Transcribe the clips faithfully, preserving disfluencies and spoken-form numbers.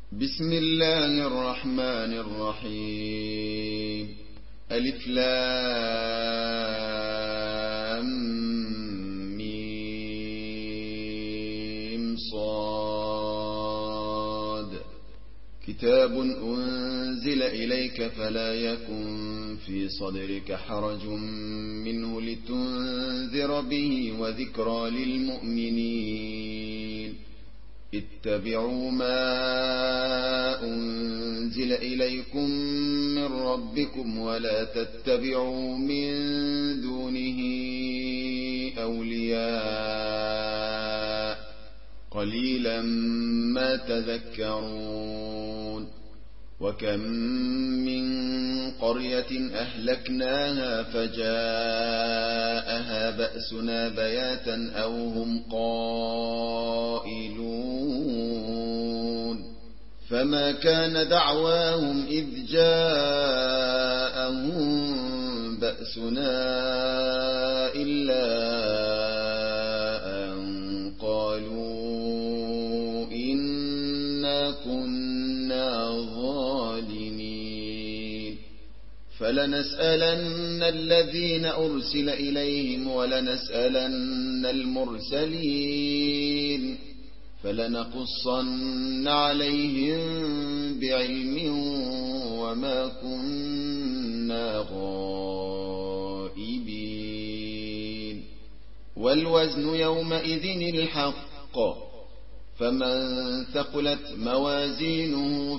بسم الله الرحمن الرحيم. ألف لام ميم صاد. كتاب أنزل إليك فلا يكن في صدرك حرج منه لتنذر به وذكرى للمؤمنين. اتبعوا ما أنزل إليكم من ربكم ولا تتبعوا من دونه أولياء قليلا ما تذكرون. وكم من قرية أهلكناها فجاءها بأسنا بياتا أو هم قائلون. فما كان دعواهم إذ جاءهم بأسنا إلا أن قالوا إنا كنا ظالمين. فلنسألن الذين أرسل إليهم ولنسألن المرسلين فلنقصن عليهم بعلم وما كنا غائبين. والوزن يومئذ الحق، فمن ثقلت موازينه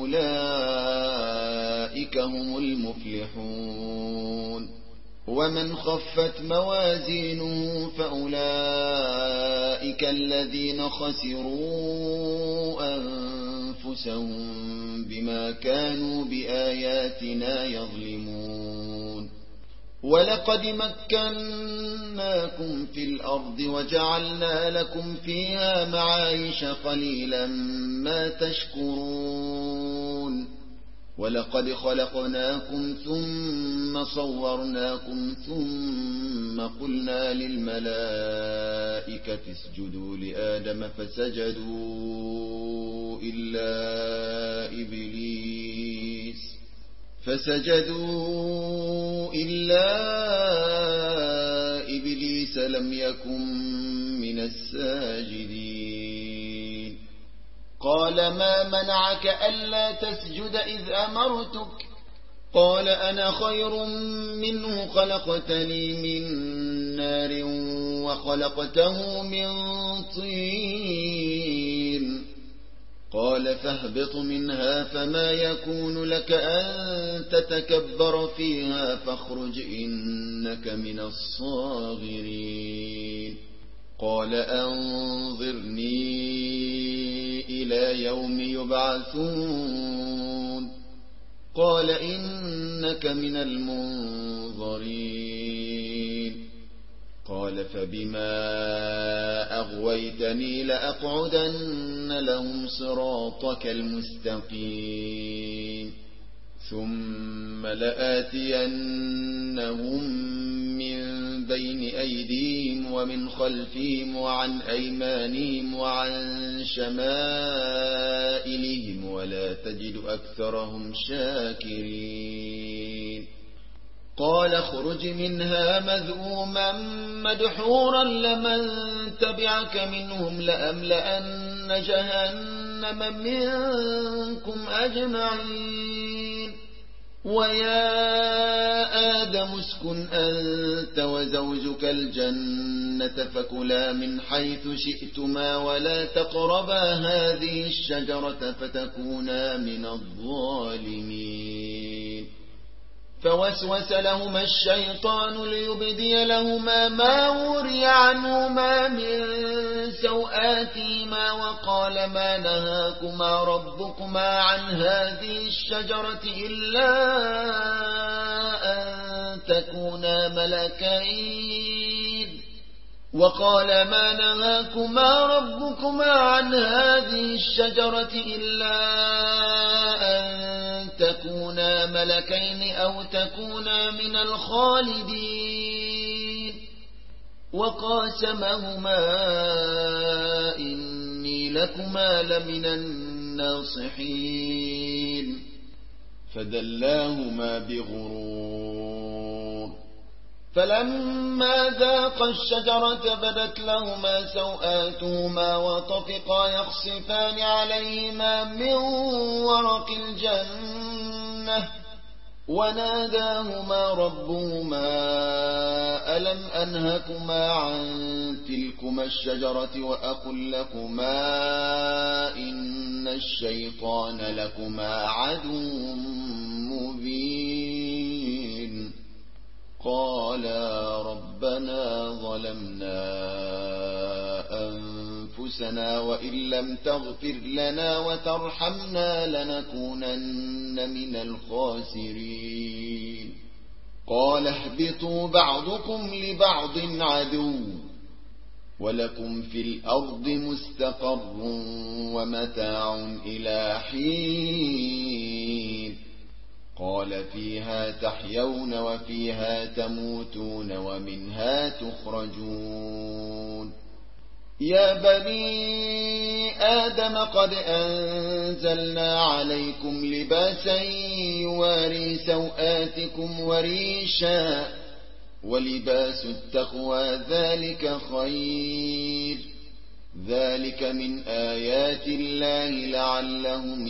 فأولئك هم المفلحون. ومن خفت موازينه فأولئك الذين خسروا أنفسهم بما كانوا بآياتنا يظلمون. ولقد مكناكم في الأرض وجعلنا لكم فيها معايش قليلا ما تشكرون. ولقد خلقناكم ثم صورناكم ثم قلنا للملائكة اسجدوا لآدم فسجدوا إلا إبليس فسجدوا إلا إبليس لم يكن من الساجدين. قال ما منعك ألا تسجد إذ أمرتك؟ قال أنا خير منه خلقتني من نار وخلقته من طين. قال فاهبط منها فما يكون لك أن تتكبر فيها فاخرج إنك من الصاغرين. قال أنظرني إلى يوم يبعثون. قال إنك من المنظرين. قال فبما أغويتني لأقعدن لهم صراطك المستقيم ثم لآتينهم من بين أيديهم ومن خلفهم وعن أيمانهم وعن شمائلهم ولا تجد أكثرهم شاكرين. قال اخرج منها مذءوما مدحورا لمن تبعك منهم لأملأن جهنم منكم أجمعين. ويا آدم اسكن أنت وزوجك الجنة فكلا من حيث شئتما ولا تقربا هذه الشجرة فتكونا من الظالمين. فوسوس لهما الشيطان ليبدي لهما ما وري عنهما من سوآتهما وقال ما نهاكما ربكما عن هذه الشجرة إلا أن تكونا ملكين وقال ما نهاكما ربكما عن هذه الشجرة إلا أن تكونا ملكين أو تكونا من الخالدين. وقاسمهما إني لكما لمن الناصحين فدلاهما بغرور فلما ذاقا الشجرة بدت لهما سوآتهما وطفقا يخصفان عليهما من ورق الجنة وناداهما ربهما ألم أنهكما عن تلكما الشجرة وأقل لكما إن الشيطان لكما عدو مبين قالا ربنا ظلمنا أنفسنا وإن لم تغفر لنا وترحمنا لنكونن من الخاسرين قال اهبطوا بعضكم لبعض عدو ولكم في الأرض مستقر ومتاع إلى حين قال فيها تحيون وفيها تموتون ومنها تخرجون يا بني آدم قد أنزلنا عليكم لباسا يواري سوآتكم وريشا ولباس التقوى ذلك خير ذلك من آيات الله لعلهم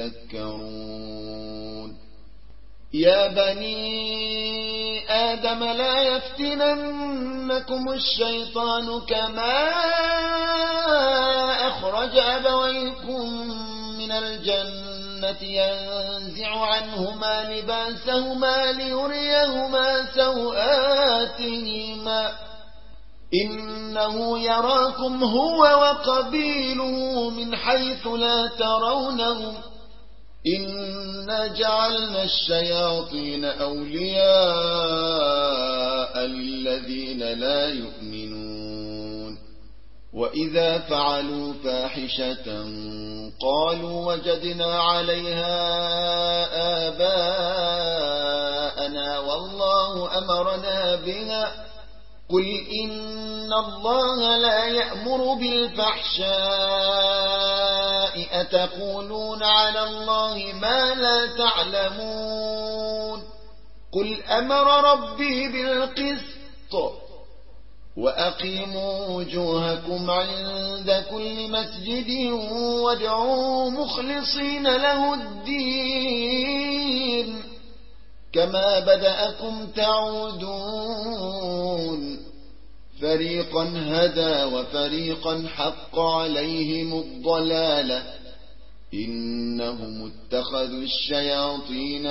يذكرون يا بني آدم لا يفتننكم الشيطان كما أخرج أبويكم من الجنة ينزع عنهما لباسهما ليريهما سوآتهما إنه يراكم هو وقبيله من حيث لا ترونهم إنا جعلنا الشياطين أولياء للذين لا يؤمنون وإذا فعلوا فاحشة قالوا وجدنا عليها آباءنا والله أمرنا بها قل إن الله لا يأمر بالفحشاء أتقولون على الله ما لا تعلمون قل أمر ربي بالقسط وأقيموا وجوهكم عند كل مسجد وادعوا مخلصين له الدين كما بدأكم تعودون فريقا هدى وفريقا حق عليهم الضلالة إنهم اتخذوا الشياطين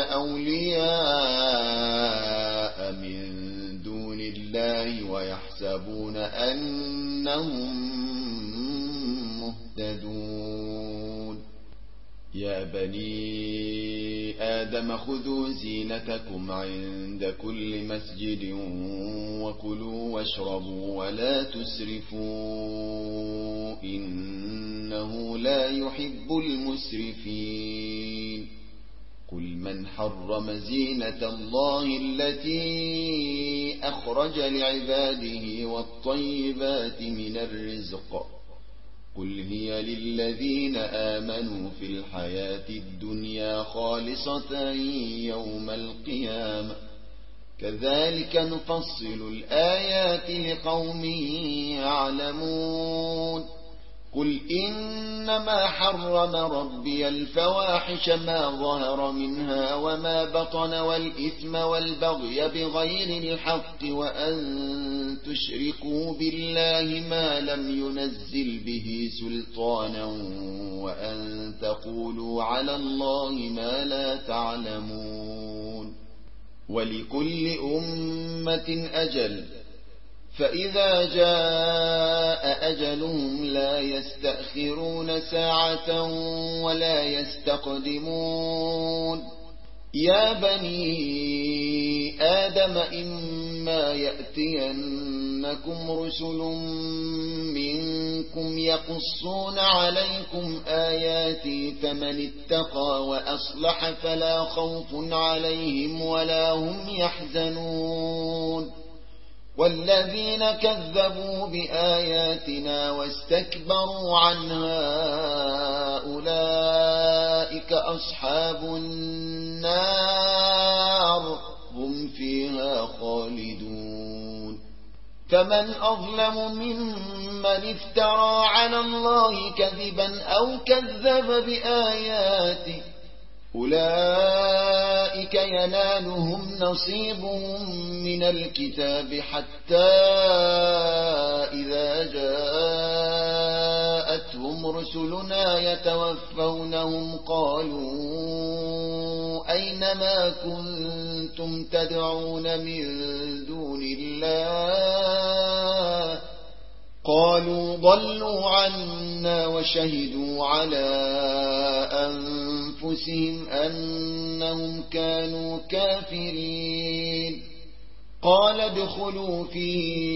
أولياء من دون الله ويحسبون أنهم مهتدون يا بني آدم خذوا زينتكم عند كل مسجد وكلوا واشربوا ولا تسرفوا إنه لا يحب المسرفين قل من حرم زينة الله التي أخرج لعباده والطيبات من الرزق قل هي للذين آمنوا في الحياة الدنيا خالصة يوم القيامة كذلك نفصل الآيات لقوم يعلمون قل إنما حرم ربي الفواحش ما ظهر منها وما بطن والإثم والبغي بغير الحق وأن تشركوا بالله ما لم ينزل به سلطانا وأن تقولوا على الله ما لا تعلمون ولكل أمة أجل فإذا جاء أجلهم لا يستأخرون ساعة ولا يستقدمون يا بني آدم إما يأتينكم رسل منكم يقصون عليكم آياتي فمن اتقى وأصلح فلا خوف عليهم ولا هم يحزنون والذين كذبوا بآياتنا واستكبروا عنها أولئك أصحاب النار هم فيها خالدون. فمن أظلم ممن افترى على الله كذبا أو كذب بآياته أولئك ينالهم نصيبهم من الكتاب حتى إذا جاءتهم رسلنا يتوفونهم قالوا أين ما كنتم تدعون من دون الله قالوا ضلوا عنا وشهدوا على أنفسهم أنهم كانوا كافرين. قال ادخلوا في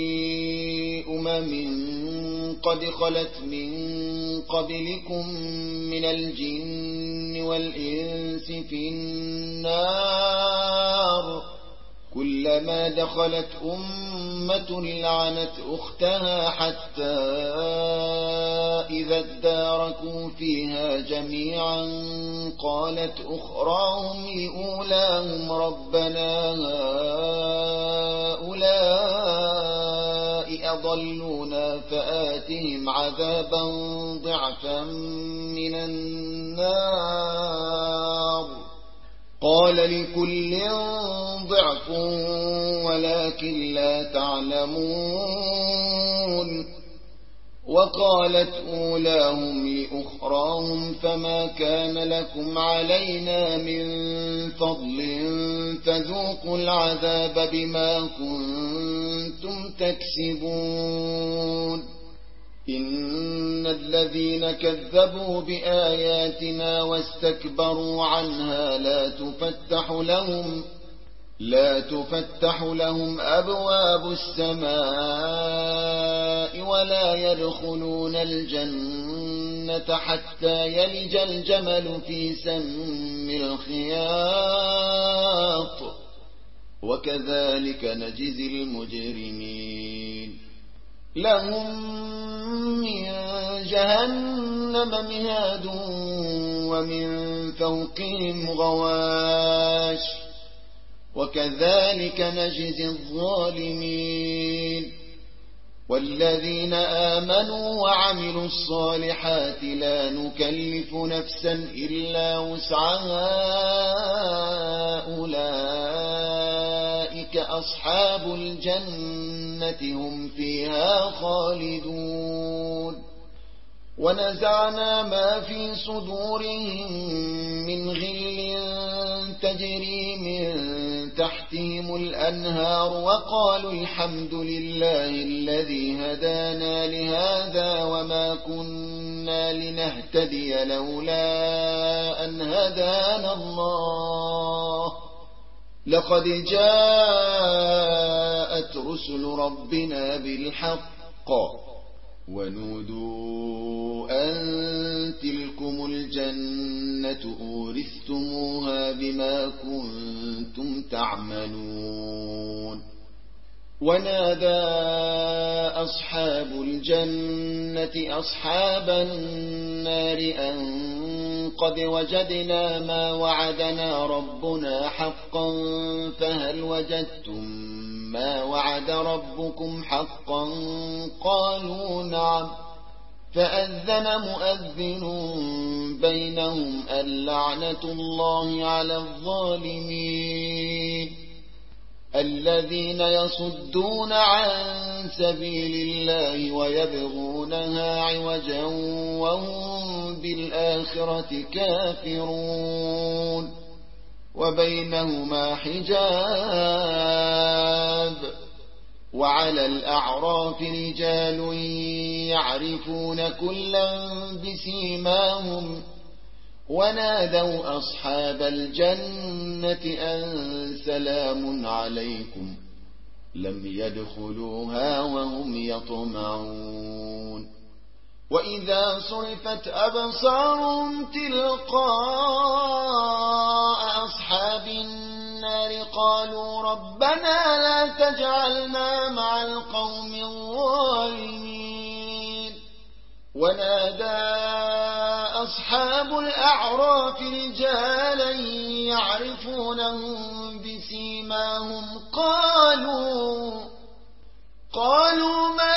أمم قد خلت من قبلكم من الجن والإنس في النار كلما دخلت أمة لعنت أختها حتى إذا اداركوا فيها جميعا قالت أخراهم لأولاهم ربنا هؤلاء أضلونا فآتهم عذابا ضعفا من النار قال لكل ضعف ولكن لا تعلمون. وقالت أولاهم لأخراهم فما كان لكم علينا من فضل فذوقوا العذاب بما كنتم تكسبون. إن الذين كذبوا بآياتنا واستكبروا عنها لا تفتح لهم لا تفتح لهم أبواب السماء ولا يدخلون الجنة حتى يلج الجمل في سم الخياط وكذلك نجزي المجرمين. لهم من جهنم مهاد ومن فوقهم غواش وكذلك نجزي الظالمين. والذين آمنوا وعملوا الصالحات لا نكلف نفسا إلا وسعها أولئك أصحاب الجنة هم فيها خالدون. ونزعنا ما في صدورهم من غل تجري من تحتهم الأنهار وقالوا الحمد لله الذي هدانا لهذا وما كنا لنهتدي لولا أن هدانا الله لقد جاءت رسل ربنا بالحق ونودوا أن تلكم الجنة أورثتموها بما كنتم تعملون. ونادى أصحاب الجنة أصحاب النار أن قد وجدنا ما وعدنا ربنا حقا فهل وجدتم ما وعد ربكم حقا قالوا نعم فأذن مؤذن بينهم اللعنة الله على الظالمين الذين يصدون عن سبيل الله ويبغونها عوجا وهم بالآخرة كافرون وبينهما حجاب. وعلى الأعراف رجال يعرفون كلا بسيماهم ونادوا أصحاب الجنة أن سلام عليكم لم يدخلوها وهم يطمعون. وإذا صرفت أبصارهم تلقاء أصحاب النار قالوا ربنا لا تجعلنا مع أصحاب الأعراف رجالا يعرفونهم بسيماهم قالوا قالوا ما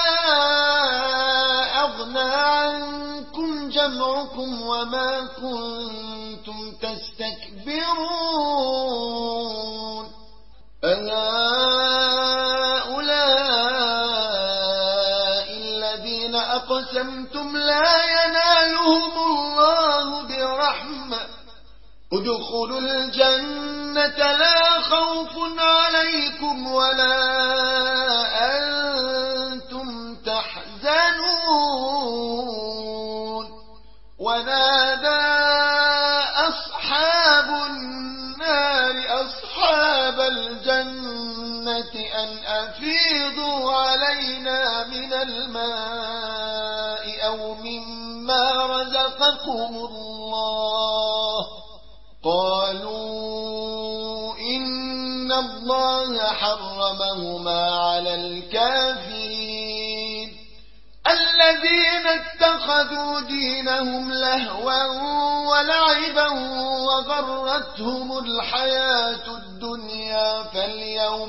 أغنى عنكم جمعكم وما كنتم تستكبرون أهؤلاء الذين أقسمتم لا ينالهم الله برحمة ادخلوا الجنة لا خوف عليكم ولا أنتم تحزنون ونادى أصحاب النار أصحاب الجنة أن أفيضوا علينا من الماء أو مما رزقكم الله قالوا إن الله حرمهما على الكافرين الذين اتخذوا دينهم لهوا ولعبا وغرتهم الحياة الدنيا فاليوم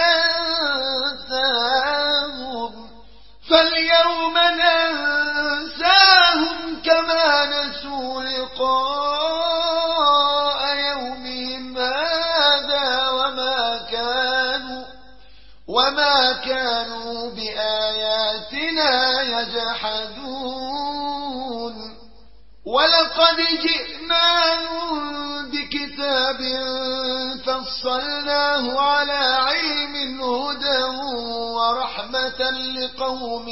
ننساهم فاليوم ننساهم كما نسوا لقاء يومهم هذا وما كانوا وما كانوا بآياتنا يجحدون ولقد جئناهم بكتاب فصلناه على علم هدى ورحمة لقوم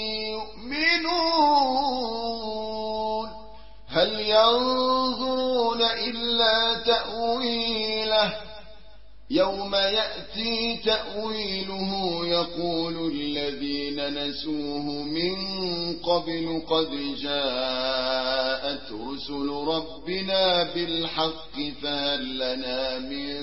يؤمنون هل ينظرون إلا تأويله يوم يأتي تأويله يقول الذين نسوه من قبل قد جاءت رسل ربنا بالحق فهل لنا من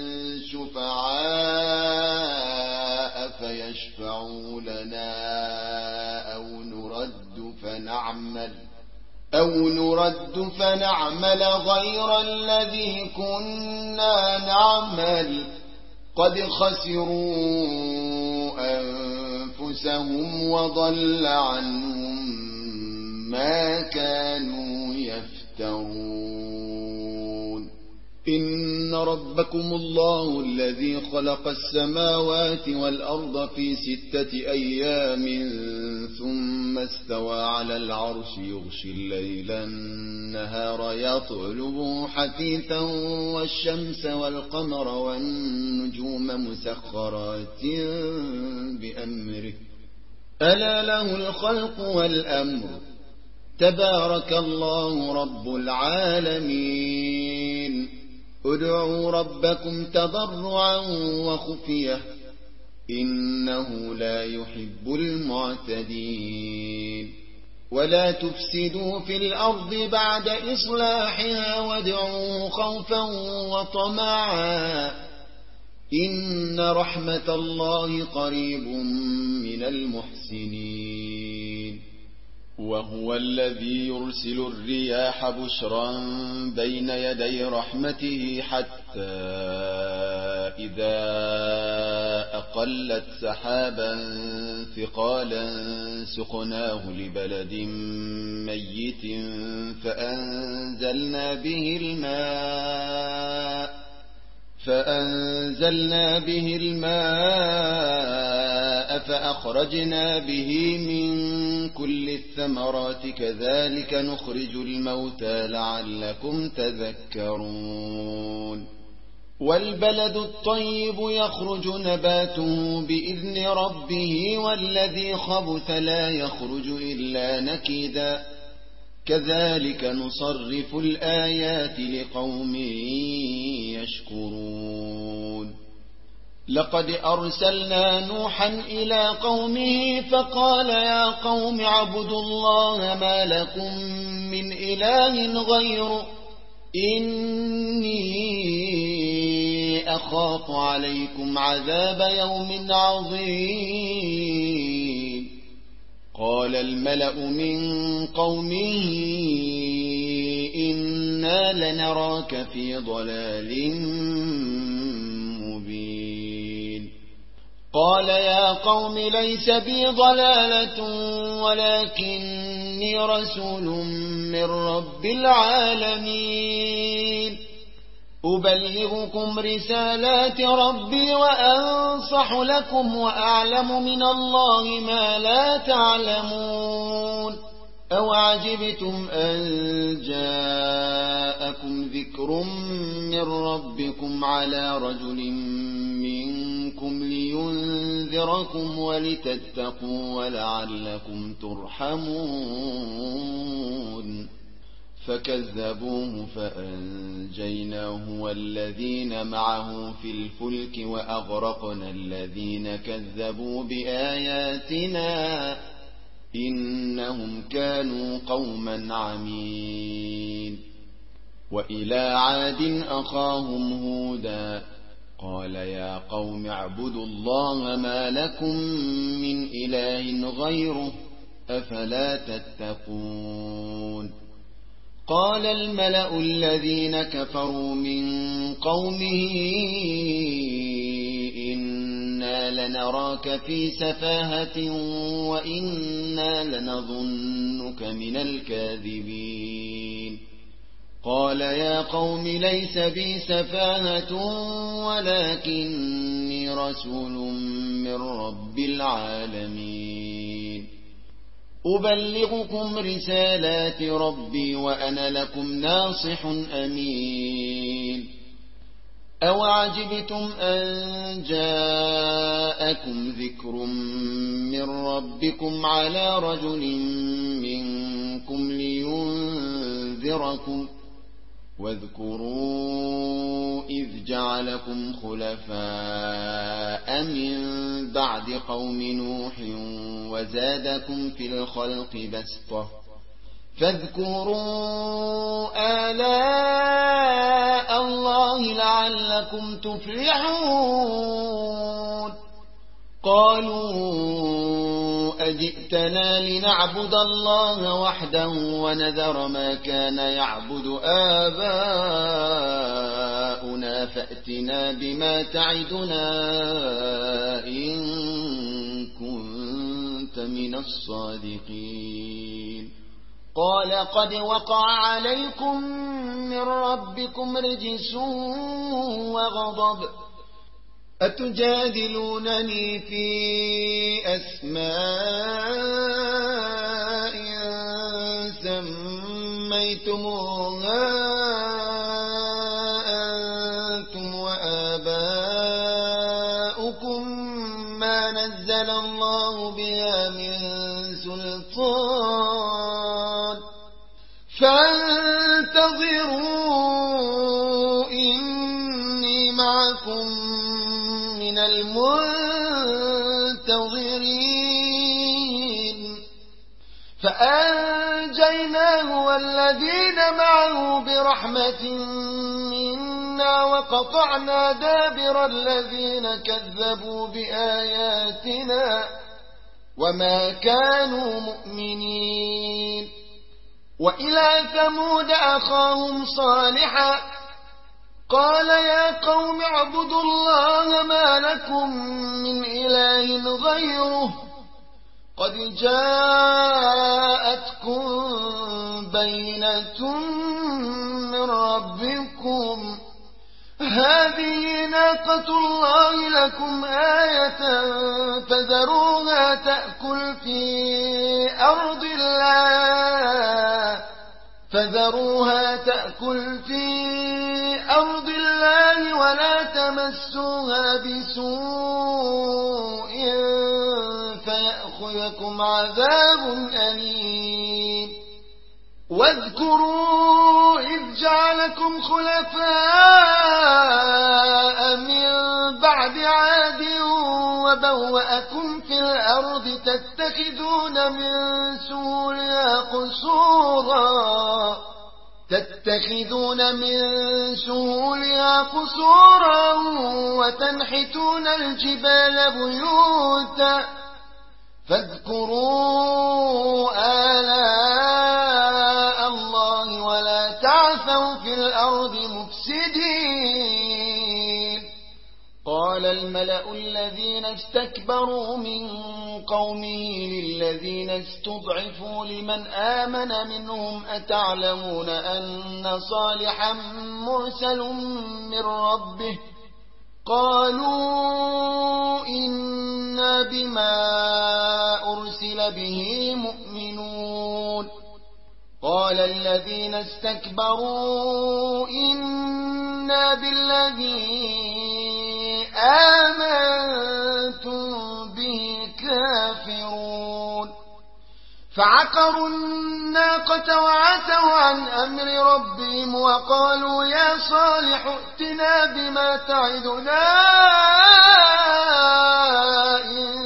شفعاء فيشفعوا لنا أو نرد فنعمل أو نرد فنعمل غير الذي كنا نعمل قد خسروا أنفسهم وضل عنهم ما كانوا يفترون إن ربكم الله الذي خلق السماوات والأرض في ستة أيام ثم استوى على العرش يغشي الليل النهار يطلبه حثيثا والشمس والقمر والنجوم مسخرات بأمره ألا له الخلق والأمر تبارك الله رب العالمين ادعوا ربكم تضرعا وخفية إنه لا يحب المعتدين ولا تفسدوا في الأرض بعد إصلاحها وادعوه خوفا وطمعا إن رحمة الله قريب من المحسنين وهو الذي يرسل الرياح بشرا بين يدي رحمته حتى إذا أقلت سحابا ثقالا سقناه لبلد ميت فأنزلنا به الماء فأنزلنا به الماء فأخرجنا به من كل الثمرات كذلك نخرج الموتى لعلكم تذكرون والبلد الطيب يخرج نباته بإذن ربه والذي خبث لا يخرج إلا نكدا كذلك نصرف الآيات لقوم يشكرون لقد أرسلنا نوحا إلى قومه فقال يا قوم اعبدوا الله ما لكم من إله غيره إني أخاف عليكم عذاب يوم عظيم قال الملأ من قومه إن إنا لنراك في ضلال مبين قال يا قوم ليس بي ضلالة ولكني رسول من رب العالمين أبلغكم رسالات ربي وأنصح لكم وأعلم من الله ما لا تعلمون أوعجبتم أن جاءكم ذكر من ربكم على رجل منكم لينذركم ولتتقوا ولعلكم ترحمون فكذبوه فأنجيناه والذين معه في الفلك وأغرقنا الذين كذبوا بآياتنا إنهم كانوا قوما عمين وإلى عاد أخاهم هودا قال يا قوم اعبدوا الله ما لكم من إله غيره أفلا تتقون قال الملأ الذين كفروا من قومه إنا لنراك في سفاهة وإنا لنظنك من الكاذبين قال يا قوم ليس بي سفاهة ولكني رسول من رب العالمين أبلغكم رسالات ربي وأنا لكم ناصح أمين أوعجبتم أن جاءكم ذكر من ربكم على رجل منكم لينذركم واذكروا إذ جعلكم خلفاء من بعد قوم نوح وزادكم في الخلق بسطة فاذكروا آلاء الله لعلكم تفلحون قالوا أجئتنا لنعبد الله وحده ونذر ما كان يعبد آباؤنا فأتنا بما تعدنا إن كنت من الصادقين قال قد وقع عليكم من ربكم رجس وغضب أتجادلونني في أسماء سميتموها أنتم وآباؤكم ما نزل الله بها من سلطان فانتظروا إني معكم من المنتظرين فأنجيناه والذين معه برحمة منا وقطعنا دابر الذين كذبوا بآياتنا وما كانوا مؤمنين وإلى ثمود أخاهم صالحا قال يا قوم اعبدوا الله ما لكم من إله غيره قد جاءتكم بينة من ربكم هذه ناقة الله لكم آية فذروها تأكل في أرض الله فذروها تأكل في أرض الله ولا تمسوها بسوء فيأخذكم عذاب أليم واذكروا إذ جعلكم خلفاء من بعد عاد وبوأكم في الأرض تتخذون من سهولها قصورا تتخذون من سهولها قصورا وتنحتون الجبال بيوتا فاذكروا آلاء الله ولا تعثوا الأرض مفسدين. قال الملأ الذين استكبروا من قومه للذين استضعفوا لمن آمن منهم أتعلمون أن صالحا مرسل من ربه؟ قالوا إنا بما أرسل به مؤمنون. قال الذين استكبروا إنا بالذي آمنتم به كافرون. فعقروا الناقة وعتوا عن أمر ربهم وقالوا يا صالح ائتنا بما تعدنا إن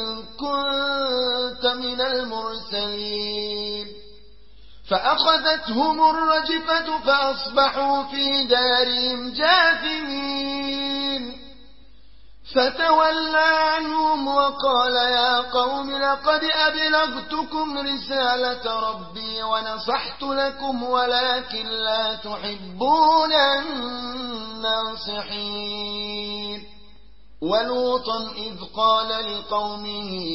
كنت من المرسلين. فأخذتهم الرجفة فأصبحوا في دارهم جاثمين. فتولى عنهم وقال يا قوم لقد أبلغتكم رسالة ربي ونصحت لكم ولكن لا تحبون الناصحين. ولوطا إذ قال لقومه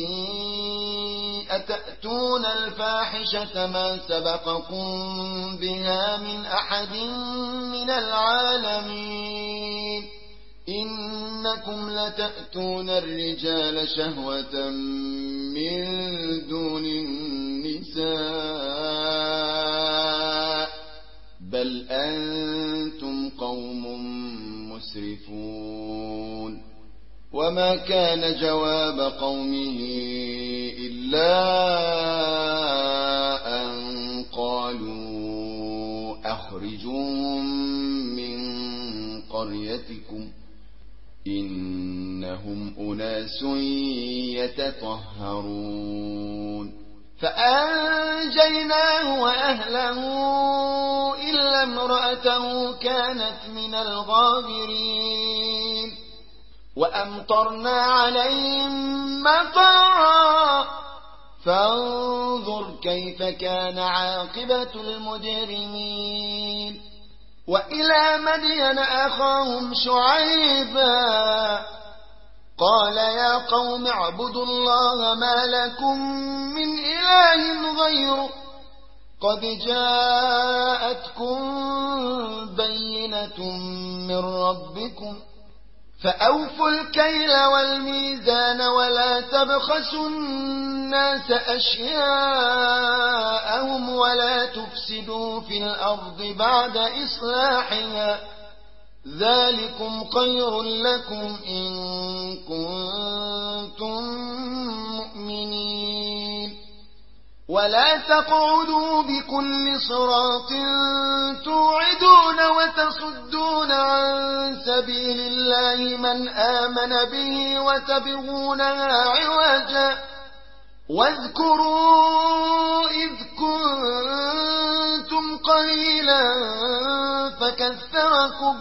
أتأتون الفاحشة ما سبقكم بها من أحد من العالمين إنكم لتأتون الرجال شهوة من دون النساء بل أنتم قوم مسرفون. وما كان جواب قومه إلا أن قالوا أخرجوهم من قريتكم إنهم أناس يتطهرون. فأنجيناه وأهله إلا امرأته كانت من الغابرين. وأمطرنا عليهم مطرا فانظر كيف كان عاقبة المجرمين. وإلى مدين أخاهم شعيبا قال يا قوم اعبدوا الله ما لكم من إله غيره قد جاءتكم بينة من ربكم فأوفوا الكيل والميزان ولا تبخسوا الناس أشياءهم ولا تفسدوا في الأرض بعد إصلاحها ذلكم خير لكم إن كنتم مؤمنين. ولا تقعدوا بكل صراط توعدون وتصدون عن سبيل الله من آمن به وتبغونها عوجا واذكروا إذ كنتم قليلا فكثركم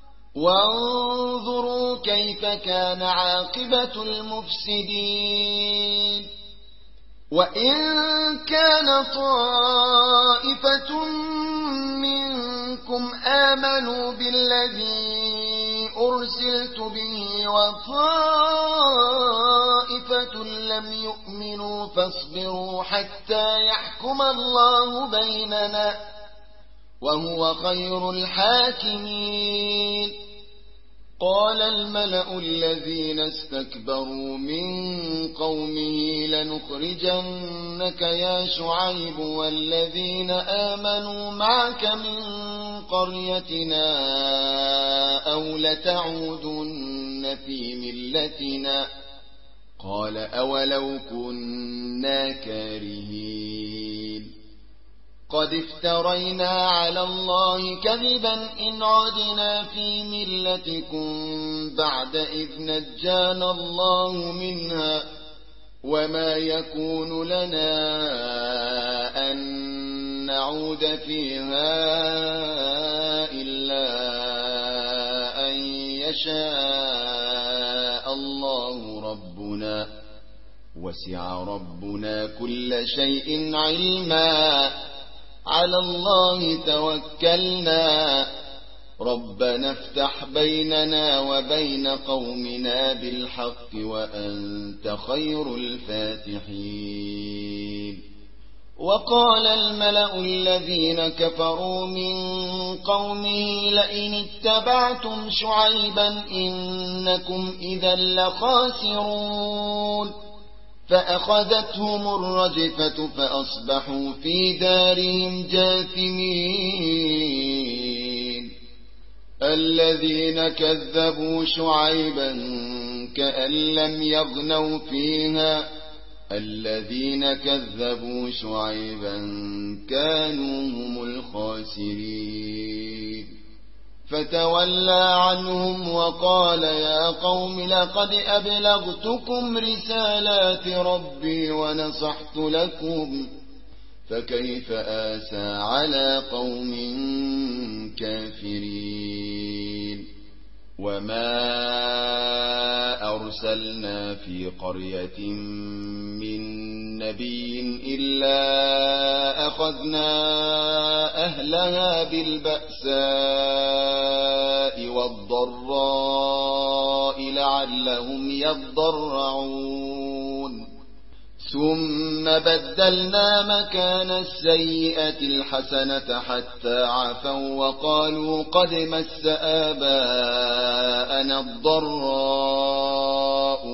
وانظروا كيف كان عاقبة المفسدين. وإن كان طائفة منكم آمنوا بالذي أرسلت به وطائفة لم يؤمنوا فاصبروا حتى يحكم الله بيننا وهو خير الحاكمين. قال الملأ الذين استكبروا من قومه لنخرجنك يا شعيب والذين آمنوا معك من قريتنا أو لتعودن في ملتنا قال أولو كنا كارهين. قد افترينا على الله كذبا إن عدنا في ملتكم بعد إذ نجانا الله منها وما يكون لنا أن نعود فيها إلا أن يشاء الله ربنا وسع ربنا كل شيء علما على الله توكلنا ربنا افتح بيننا وبين قومنا بالحق وأنت خير الفاتحين. وقال الملأ الذين كفروا من قومه لئن اتبعتم شعيبا إنكم إذا لخاسرون فأخذتهم الرجفة فأصبحوا في دارهم جاثمين. الذين كذبوا شعيبا كأن لم يغنوا فيها الذين كذبوا شعيبا كانوا هم الخاسرين. فتولى عنهم وقال يا قوم لقد أبلغتكم رسالات ربي ونصحت لكم فكيف آسى على قوم كافرين. وما أرسلنا في قرية من نبي إلا أخذنا أهلها بالبأساء والضراء لعلهم يضرعون ثم بدلنا مكان السيئة الحسنة حتى عفوا وقالوا قد مس آباءنا الضراء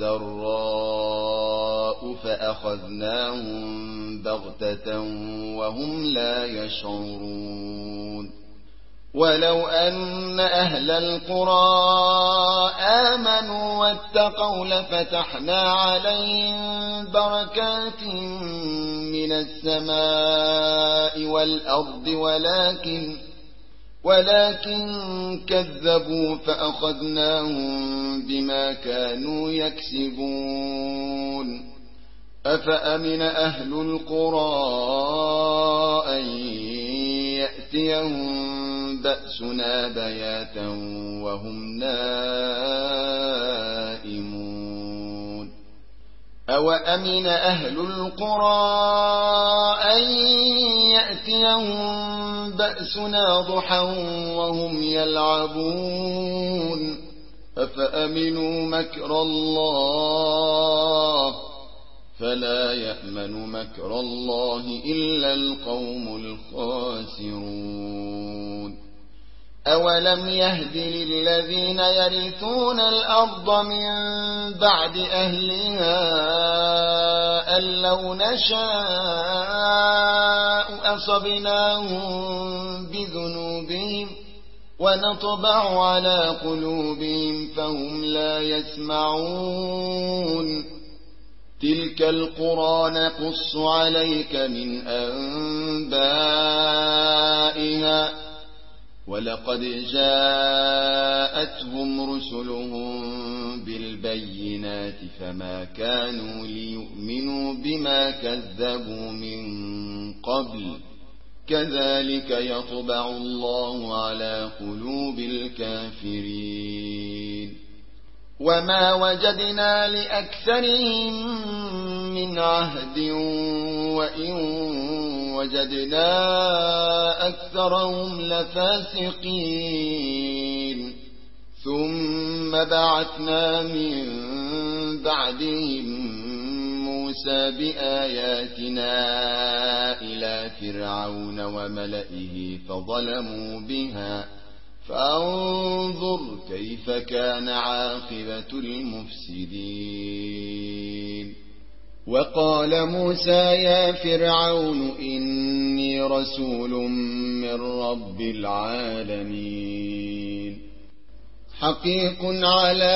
والسراء فأخذناهم بغتة وهم لا يشعرون. ولو أن أهل القرى آمنوا واتقوا لفتحنا عليهم بركات من السماء والأرض ولكن ولكن كذبوا فأخذناهم بما كانوا يكسبون. أفأمن أهل القرى أن يأتيهم بأسنا بياتا وهم نائمون. أوأمن أهل القرى أن يأتيهم بأسنا ضحى وهم يلعبون. أفأمنوا مكر الله فلا يأمن مكر الله إلا القوم الخاسرون. أولم يهد للذين يرثون الأرض من بعد أهلها أن لو نشاء أصبناهم بذنوبهم ونطبع على قلوبهم فهم لا يسمعون. تلك القرى نقص عليك من أنبائها ولقد جاءتهم رسلهم بالبينات فما كانوا ليؤمنوا بما كذبوا من قبل كذلك يطبع الله على قلوب الكافرين. وما وجدنا لأكثرهم من عهد وإن وجدنا أكثرهم لفاسقين. ثم بعثنا من بعدهم موسى بآياتنا إلى فرعون وملئه فظلموا بها فانظر كيف كان عاقبة المفسدين. وقال موسى يا فرعون إني رسول من رب العالمين حقيق على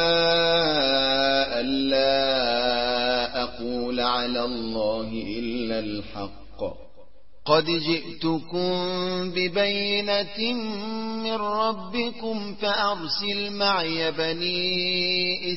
ألا أقول على الله إلا الحق قد جئتكم ببينة من ربكم فأرسل معي بني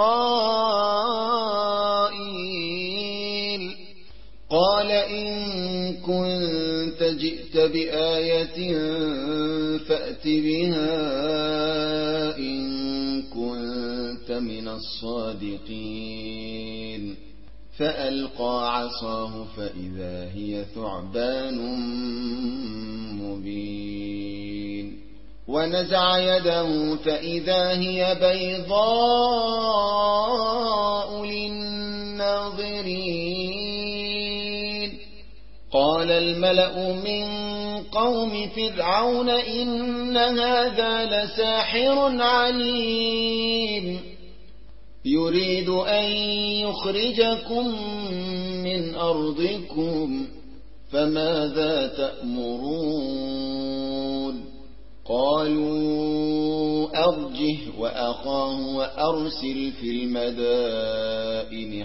إسرائيل. قال إن كنت جئت بآية فأت بها إن كنت من الصادقين. فألقى عصاه فإذا هي ثعبان مبين. ونزع يده فإذا هي بيضاء للناظرين قال الملأ من قوم فرعون إن هذا لساحر عليم يريد أن يخرجكم من أرضكم فماذا تأمرون قالوا أرجه وأخاه وأرسل في المدائن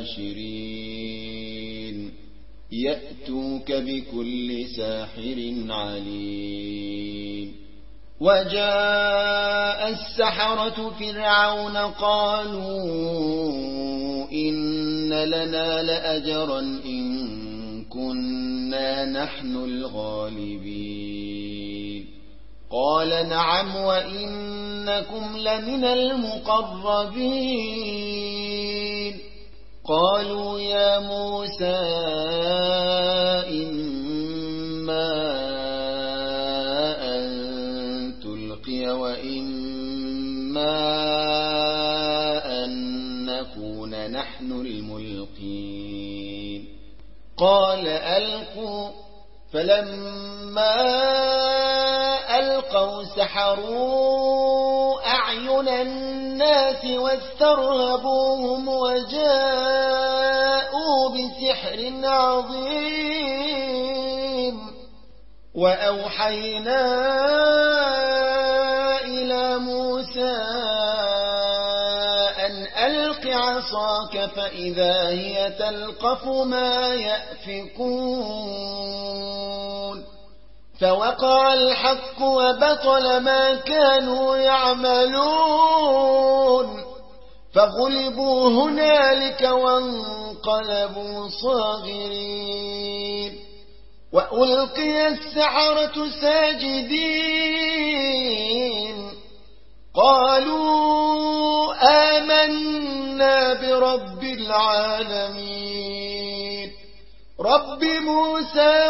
حاشرين يأتوك بكل ساحر عليم وجاء السحرة فرعون قالوا إن لنا لأجرا إن كنا نحن الغالبين قال نعم وإنكم لمن المقربين قالوا يا موسى إما أن تلقي وإما أن نكون نحن الملقين قال ألقوا فلما ألقوا سحروا أعين الناس واسترهبوهم وجاءوا بسحر عظيم وأوحينا إلى موسى أن ألق عصاك فإذا هي تلقف ما يأفكون فوقع الحق وبطل ما كانوا يعملون فغلبوا هنالك وانقلبوا صاغرين وألقي السحرة ساجدين قالوا آمنا برب العالمين رب موسى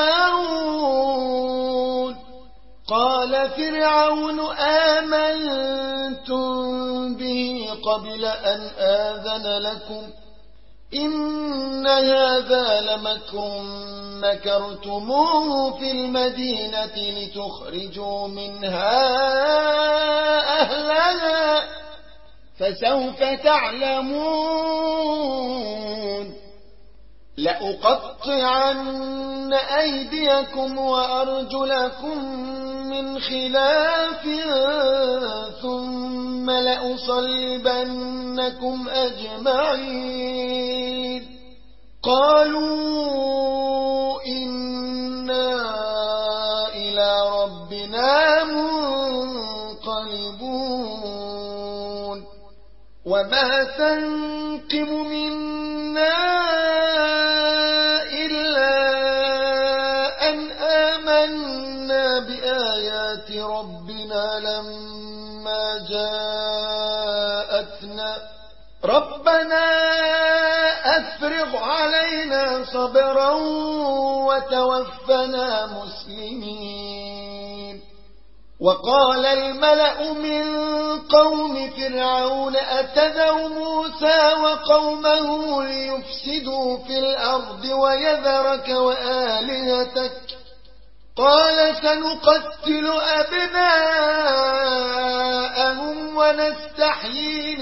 وهارون قال فرعون آمنتم به قبل أن آذن لكم إن هذا لمكر مكرتموه في المدينة لتخرجوا منها أهلها فسوف تعلمون لأقطعن أيديكم وأرجلكم من خلاف ثم لأصلبنكم أجمعين قالوا إنا إلى ربنا منقلبون وما تنقم منا بآيات ربنا لما جاءتنا ربنا أفرغ علينا صبرا وتوفنا مسلمين وقال الملأ من قوم فرعون أتذر موسى وقومه ليفسدوا في الأرض ويذرك وآلهتك قال سنقتل أبناءهم ونستحيي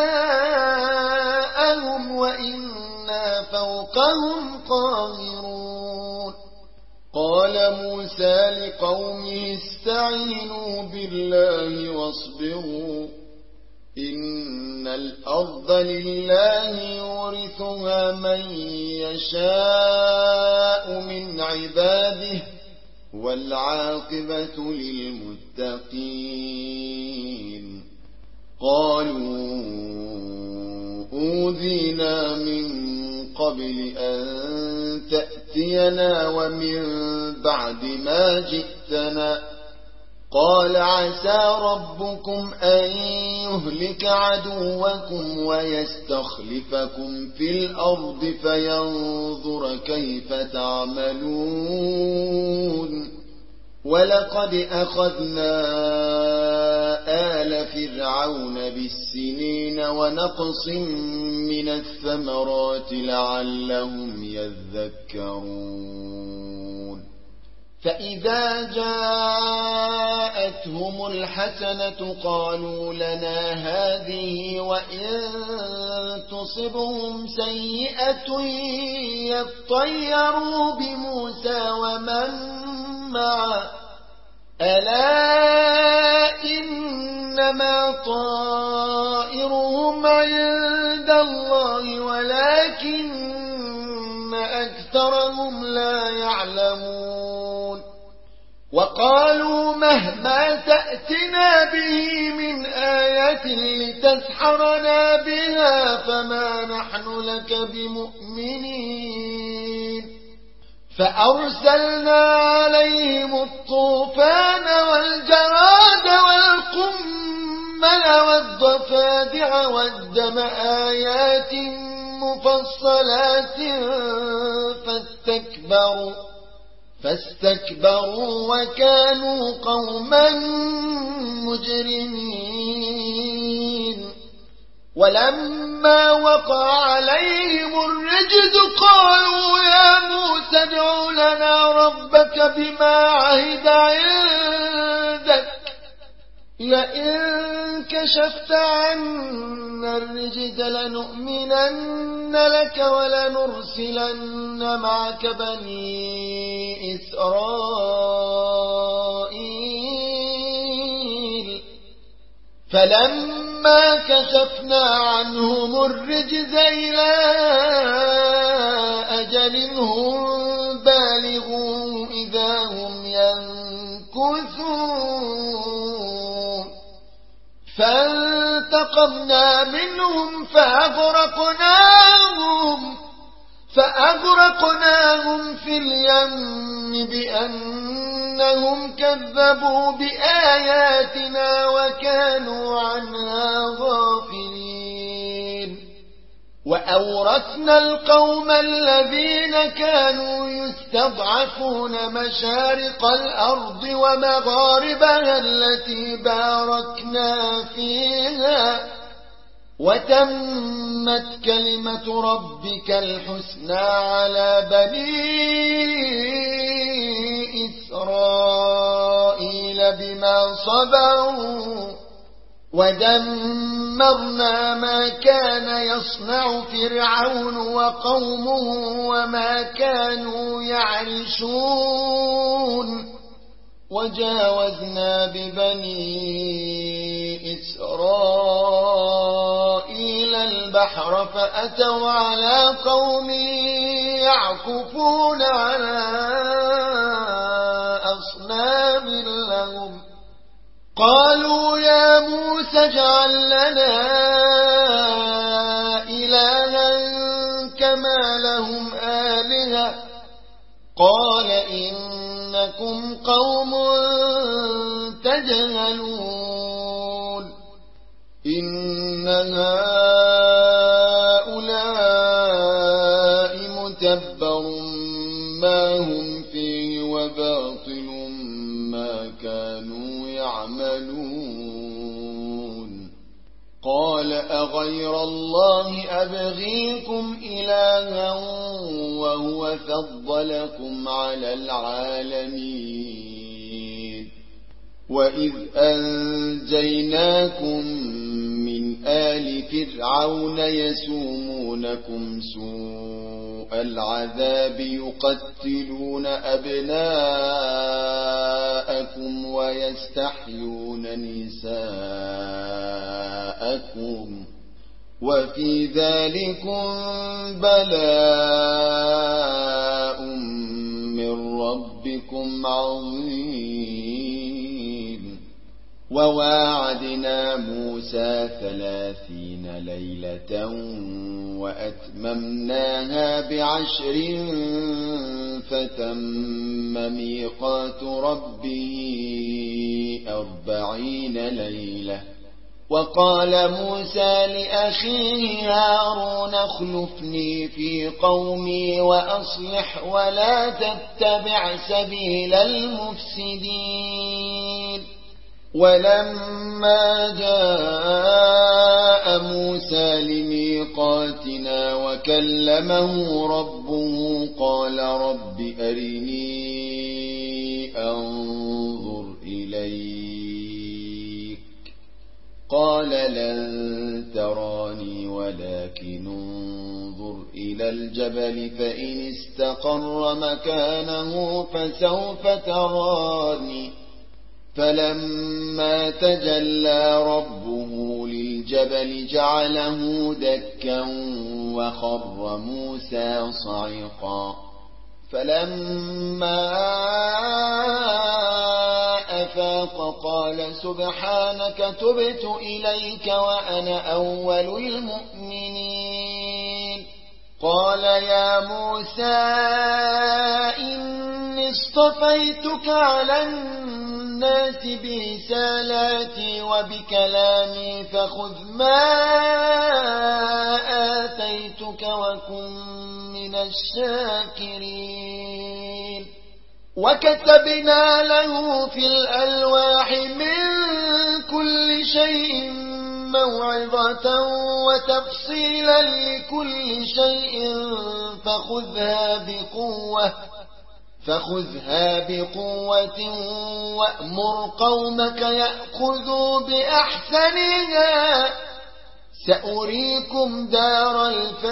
نساءهم وإنا فوقهم قاهرون قال موسى لقومه استعينوا بالله واصبروا إن الأرض لله يورثها من يشاء من عباده والعاقبة للمتقين قالوا أوذينا من قبل أن تأتينا ومن بعد ما جئتنا قال عسى ربكم أن يهلك عدوكم ويستخلفكم في الأرض فينظر كيف تعملون ولقد أخذنا آل فرعون بالسنين ونقص من الثمرات لعلهم يذكرون فإذا جاءتهم الحسنة قالوا لنا هذه وإن تصبهم سيئة يطيروا بموسى ومن معه ألا إنما طائرهم عند الله ولكن أكثرهم لا يعلمون وقالوا مهما تأتنا به من آية لتسحرنا بها فما نحن لك بمؤمنين فأرسلنا عليهم الطوفان والجراد والقمل والضفادع والدم آيات مفصلات فاستكبروا فاستكبروا وكانوا قوما مجرمين ولما وقع عليهم الرجز قالوا يا موسى ادع لنا ربك بما عهد عندك لئن كشفت عنا الرجز لنؤمنن لك ولنرسلن معك بني إسرائيل فلما كشفنا عنهم الرجز إلى أجل هم بالغوا إذا هم ينكثون فانتقمنا منهم فأغرقناهم فأغرقناهم في اليم بأنهم كذبوا بآياتنا وكانوا عنها غافلين وأورثنا القوم الذين كانوا يستضعفون مشارق الأرض ومغاربها التي باركنا فيها وتمت كلمة ربك الحسنى على بني إسرائيل بما صبروا ودمرنا ما كان يصنع فرعون وقومه وما كانوا يعرشون وجاوزنا ببني إسرائيل البحر فأتوا على قوم يعكفون على أصنام لهم قالوا يا موسى اجعل لنا إلها كما لهم آلهة قال إنكم قوم تجهلون إن هؤلاء متبر ما هم فيه وباطل ما كانوا يعملون قال أغير الله أبغيكم إلها وهو فضلكم على العالمين وإذ أنجيناكم من آل فرعون يسومونكم سوء العذاب يقتلون أبناءكم ويستحيون نساءكم وفي ذلكم بلاء من ربكم عظيم وواعدنا موسى ثلاثين ليلة وأتممناها بعشر فتم ميقات ربه أربعين ليلة وقال موسى لأخيه هارون اخلفني في قومي وأصلح ولا تتبع سبيل المفسدين. ولما جاء موسى لميقاتنا وكلمه ربه قال رب أرني أنظر إليك قال لن تراني ولكن انظر إلى الجبل فإن استقر مكانه فسوف تراني. فلما تجلى ربه للجبل جعله دكا وخر موسى صعقا. فلما أفاق قال سبحانك تبت إليك وأنا أول المؤمنين. قال يا موسى إني اصطفيتك على الناس برسالاتي وبكلامي فخذ ما آتيتك وكن من الشاكرين. وكتبنا له في الألواح من كل شيء موعظة وتفصيلا لكل شيء فخذها بقوة فخذها بقوة وأمر قومك يأخذوا بأحسنها سأريكم دار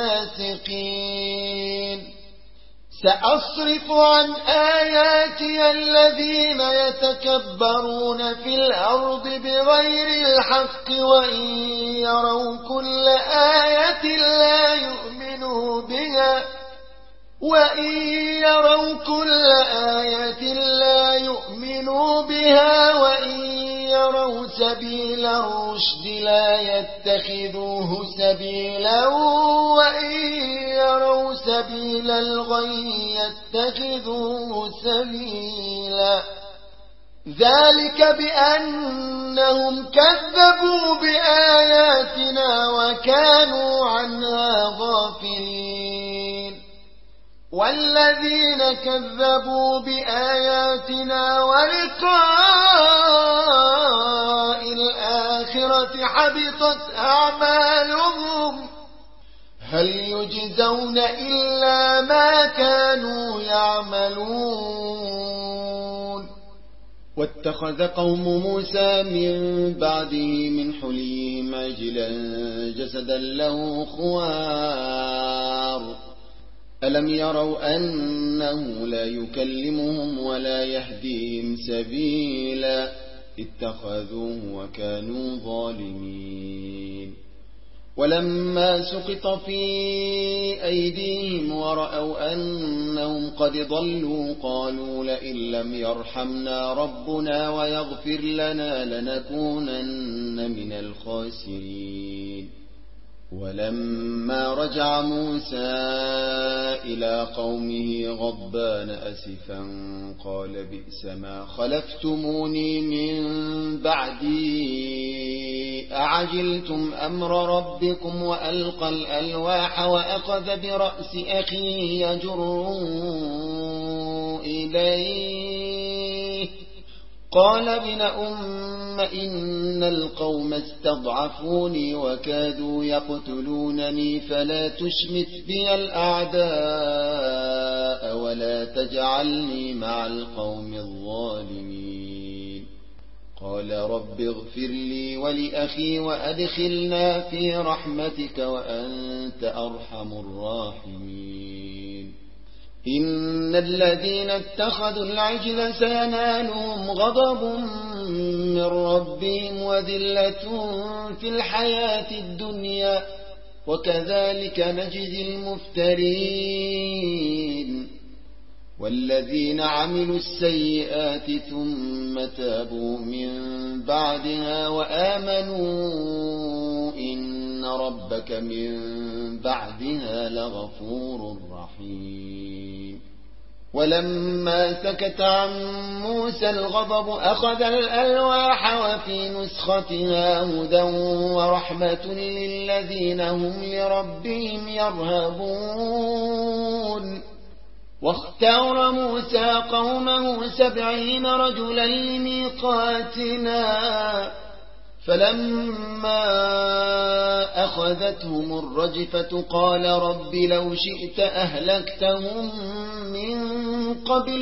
الفاسقين. سأصرف عن آياتي الذين يتكبرون في الأرض بغير الحق وإن يروا كل آية لا يؤمنوا بها وإن يروا كل آية لا يؤمنوا بها وإن يروا سبيل الرشد لا يتخذوه سبيلا وإن يروا سبيل الغي يتخذوه سبيلا. ذلك بأنهم كذبوا بآياتنا وكانوا عنها غافلين. والذين كذبوا بآياتنا ولقاء الآخرة حبطت أعمالهم هل يجزون إلا ما كانوا يعملون. واتخذ قوم موسى من بعده من حليهم عجلا جسدا له خوار ألم يروا أنه لا يكلمهم ولا يهديهم سبيلا اتخذوه وكانوا ظالمين. ولما سقط في أيديهم ورأوا أنهم قد ضلوا قالوا لئن لم يرحمنا ربنا ويغفر لنا لنكونن من الخاسرين. ولما رجع موسى إلى قومه غضبان أسفا قال بئس ما خلفتموني من بعدي أعجلتم أمر ربكم وألقى الألواح وأخذ برأس أخيه يجره إليه قال ابن أم إن القوم استضعفوني وكادوا يقتلونني فلا تشمت بي الأعداء ولا تجعلني مع القوم الظالمين. قال رب اغفر لي ولأخي وأدخلنا في رحمتك وأنت أرحم الراحمين. إن الذين اتخذوا العجل سينالهم غضب من ربهم وذلة في الحياة الدنيا وكذلك نجزي المفترين. والذين عملوا السيئات ثم تابوا من بعدها وآمنوا إن ربك من بعدها لغفور رحيم. ولما سكت عن موسى الغضب أخذ الألواح طبع في نسختها هدى ورحمة للذين هم لربهم يرهبون. واختار موسى قومه سبعين رجلا لميقاتنا فلما أخذتهم الرجفة قال رب لو شئت أهلكتهم من قبل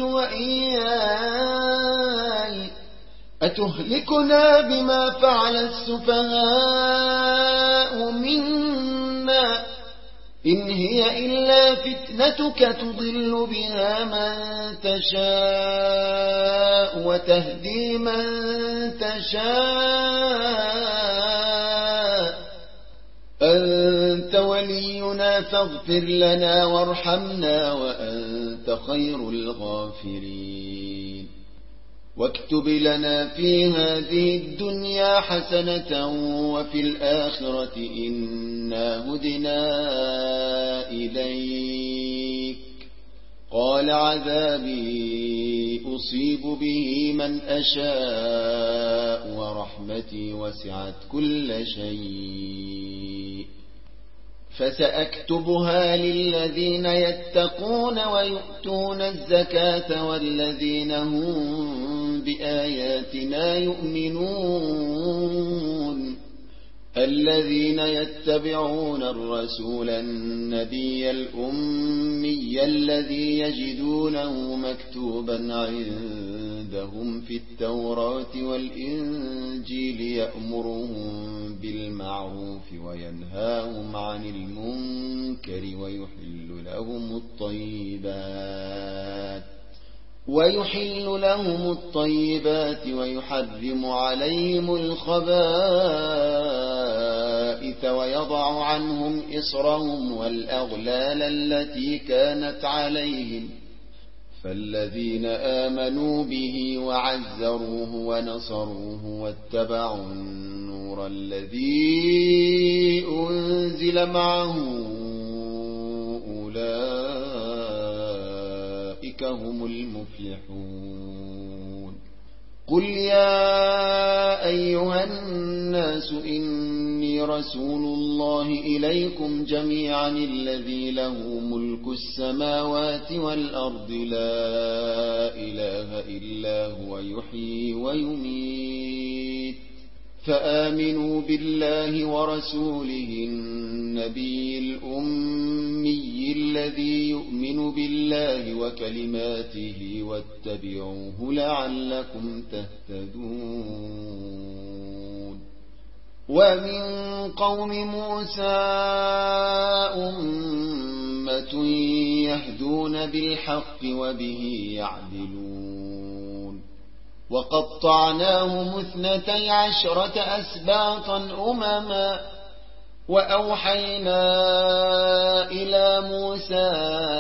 وإياي أتهلكنا بما فعل السفهاء منا إن هي إلا فتنتك تضل بها من تشاء وتهدي من تشاء أنت ولينا فاغفر لنا وارحمنا وأنت خير الغافرين. واكتب لنا في هذه الدنيا حسنة وفي الآخرة إنا هدنا إليك. قال عذابي أصيب به من أشاء ورحمتي وسعت كل شيء فسأكتبها للذين يتقون ويؤتون الزكاة والذين هم بآياتنا يؤمنون الذين يتبعون الرسول النبي الأمي الذي يجدونه مكتوبا عندهم في التوراة والإنجيل يأمرهم بالمعروف وينهاهم عن المنكر ويحل لهم الطيبات ويحل لهم الطيبات ويحرم عليهم الخبائث ويضع عنهم إصرهم والأغلال التي كانت عليهم فالذين آمنوا به وعزروه ونصروه واتبعوا النور الذي أنزل معه أولئك هم المفلحون. قل يا أيها الناس إني رسول الله إليكم جميعا الذي له ملك السماوات والأرض لا إله إلا هو يحيي ويميت فآمنوا بالله ورسوله النبي الأمي الذي يؤمن بالله وكلماته واتبعوه لعلكم تهتدون. ومن قوم موسى أمة يهدون بالحق وبه يعدلون وقطعناهم اثنتي عشرة أسباطا أمما وأوحينا إلى موسى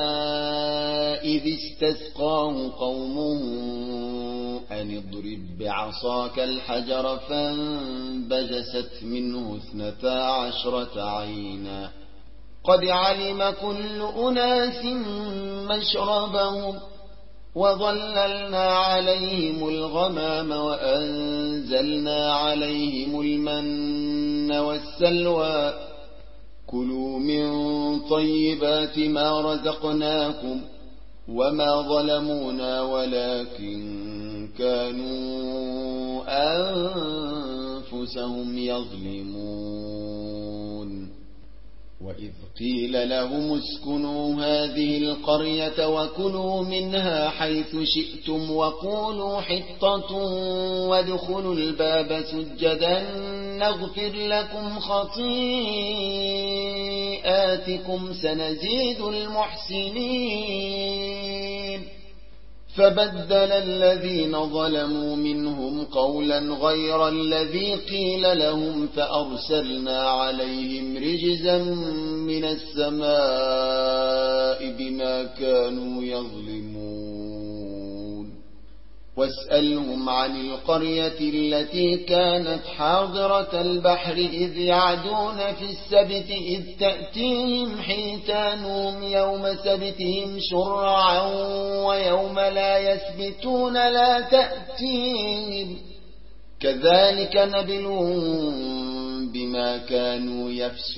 إذ استسقاه قومه أن اضرب بعصاك الحجر فانبجست منه اثنتا عشرة عينا قد علم كل أناس مشربهم وظللنا عليهم الغمام وأنزلنا عليهم المن والسلوى كلوا من طيبات ما رزقناكم وما ظلمونا ولكن كانوا أنفسهم يظلمون. وإذ قيل لهم اسكنوا هذه القرية وكلوا منها حيث شئتم وقولوا حطة وادخلوا الباب سجدا نغفر لكم خطيئاتكم سنزيد المحسنين. فبدل الذين ظلموا منهم قولا غير الذي قيل لهم فأرسلنا عليهم رجزا من السماء بما كانوا يظلمون. واسألهم عن القرية التي كانت حاضرة البحر إذ يعدون في السبت إذ تأتيهم حيتانهم يوم سبتهم شرعا ويوم لا يسبتون لا تأتيهم كذلك نبلوهم بما كانوا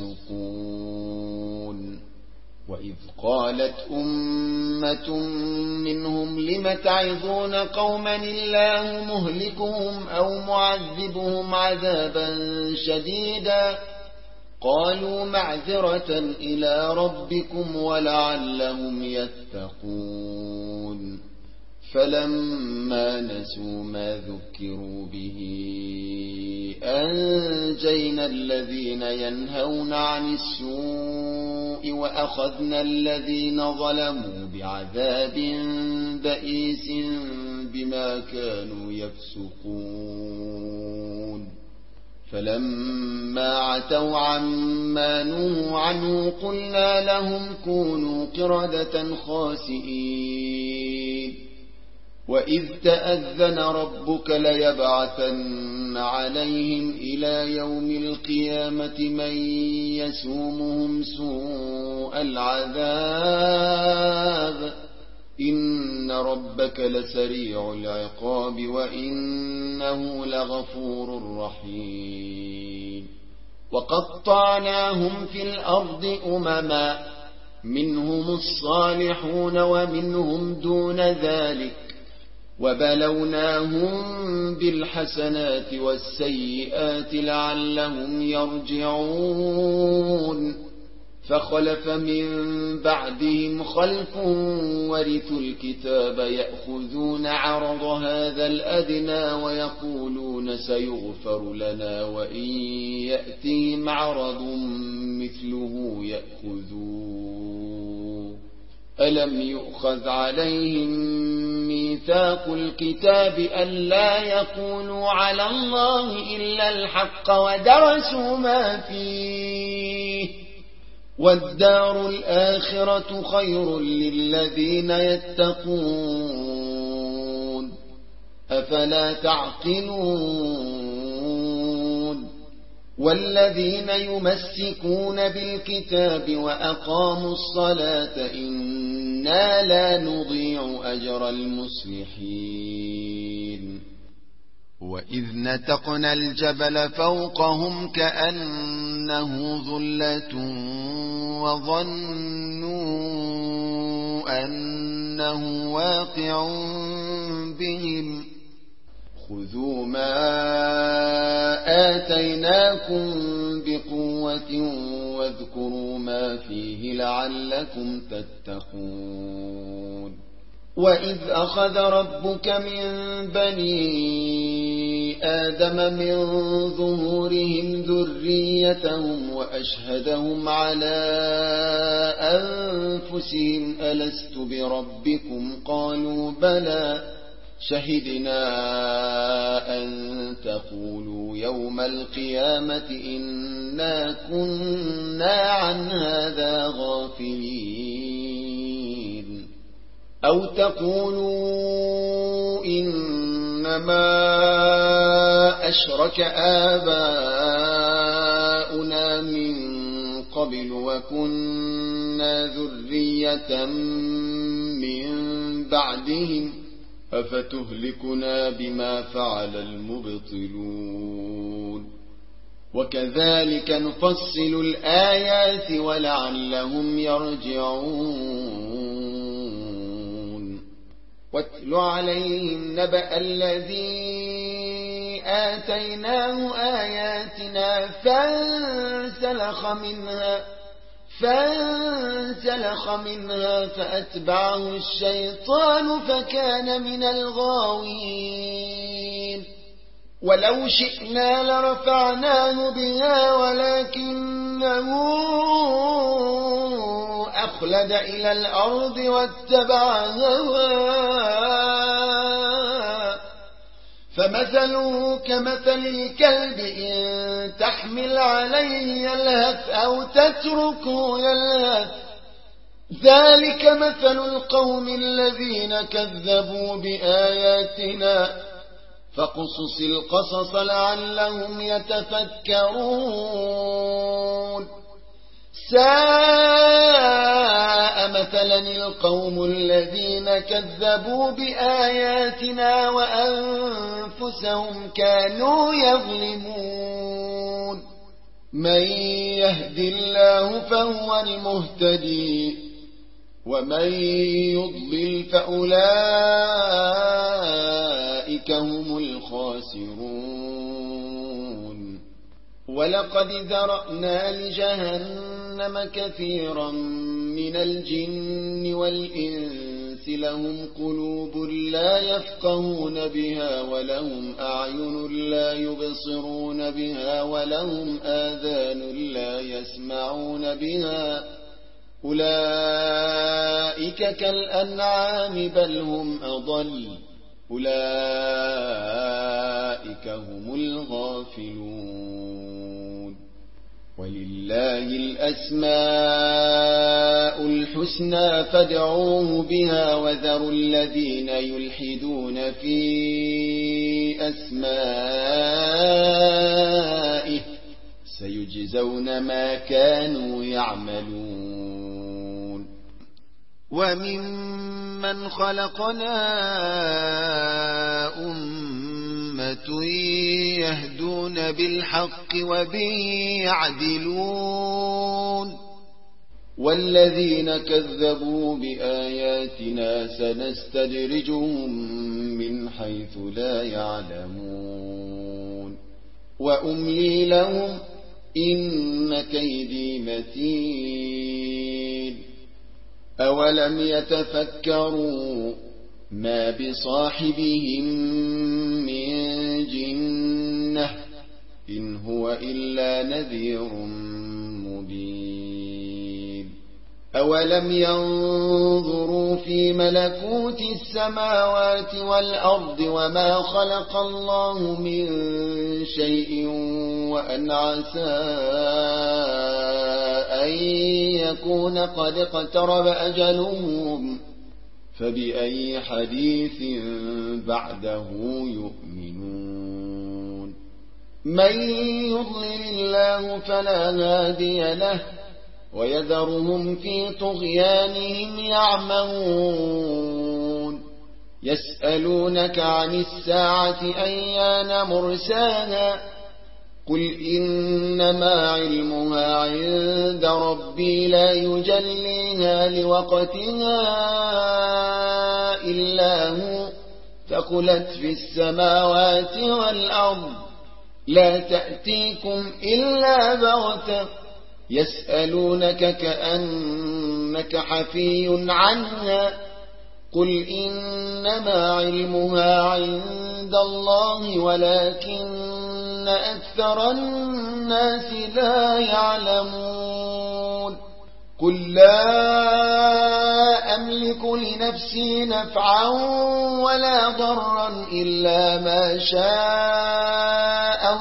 يفسقون وإذ قالت أمة منهم لم تعظون قوما الله مهلكهم أو معذبهم عذابا شديدا قالوا معذرة إلى ربكم ولعلهم يتقون فلما نسوا ما ذكروا به أنجينا الذين ينهون عن السوء وأخذنا الذين ظلموا بعذاب بئيس بما كانوا يفسقون فلما عتوا عما نهوا عنه قلنا لهم كونوا قردة خاسئين وإذ تأذن ربك ليبعثن عليهم إلى يوم القيامة من يسومهم سوء العذاب إن ربك لسريع العقاب وإنه لغفور رحيم وقطعناهم في الأرض أمما منهم الصالحون ومنهم دون ذلك وبلوناهم بالحسنات والسيئات لعلهم يرجعون فخلف من بعدهم خلف ورثوا الكتاب يأخذون عرض هذا الأدنى ويقولون سيغفر لنا وإن يأتهم عرض مثله يأخذوه ألم يؤخذ عليهم ميثاق الكتاب ألا يقولوا على الله إلا الحق ودرسوا ما فيه والدار الآخرة خير للذين يتقون أفلا تعقلون والذين يمسكون بالكتاب وأقاموا الصلاة إنا لا نضيع أجر المصلحين وإذ نتقنا الجبل فوقهم كأنه ظلة وظنوا أنه واقع بهم خذوا ما آتيناكم بقوة واذكروا ما فيه لعلكم تتقون وإذ أخذ ربك من بني آدم من ظهورهم ذريتهم وأشهدهم على أنفسهم ألست بربكم قالوا بلى شهدنا أن تقولوا يوم القيامة إنا كنا عن هذا غافلين أو تقولوا إنما أشرك آباؤنا من قبل وكنا ذرية من بعدهم أفتهلكنا بما فعل المبطلون وكذلك نفصل الآيات ولعلهم يرجعون واتل عليهم نبأ الذي آتيناه آياتنا فانسلخ منها فانسلخ منها فأتبعه الشيطان فكان من الغاوين ولو شئنا لرفعناه بها ولكنه أخلد إلى الأرض واتبع هواه فمثله كمثل الكلب إن تحمل عليه يلهث أو تتركه يلهث ذلك مثل القوم الذين كذبوا بآياتنا فقصص القصص لعلهم يتفكرون ساء مثلا القوم الذين كذبوا بآياتنا وأنفسهم كانوا يظلمون من يهد الله فهو المهتدي ومن يضلل فأولئك هم الخاسرون ولقد ذرأنا لجهنم كثيرا من الجن والإنس لهم قلوب لا يفقهون بها ولهم أعين لا يبصرون بها ولهم آذان لا يسمعون بها أولئك كالأنعام بل هم أضل أولئك هم الغافلون ولله الأسماء الحسنى فادعوه بها وذروا الذين يلحدون في أسمائه سيجزون ما كانوا يعملون وممن خلقنا أمة يهدون بالحق وبه يعدلون والذين كذبوا بآياتنا سنستدرجهم من حيث لا يعلمون وأملي لهم إن كيدي متين أولم يتفكروا ما بصاحبهم من جنة إن هو إلا نذير مبين أولم ينظروا في ملكوت السماوات والأرض وما خلق الله من شيء وأن عسى أن يكون قد اقترب أجلهم فبأي حديث بعده يؤمنون من يضلل الله فلا هادي له ويذرهم في طغيانهم يعمهون يسألونك عن الساعة أيان مرساها قل إنما علمها عند ربي لا يجليها لوقتها إلا هو ثقلت في السماوات والأرض لا تأتيكم إلا بغتة يسألونك كأنك حفي عنها قل إنما علمها عند الله ولكن أكثر الناس لا يعلمون قل لا أملك لنفسي نفعا ولا ضرا إلا ما شاء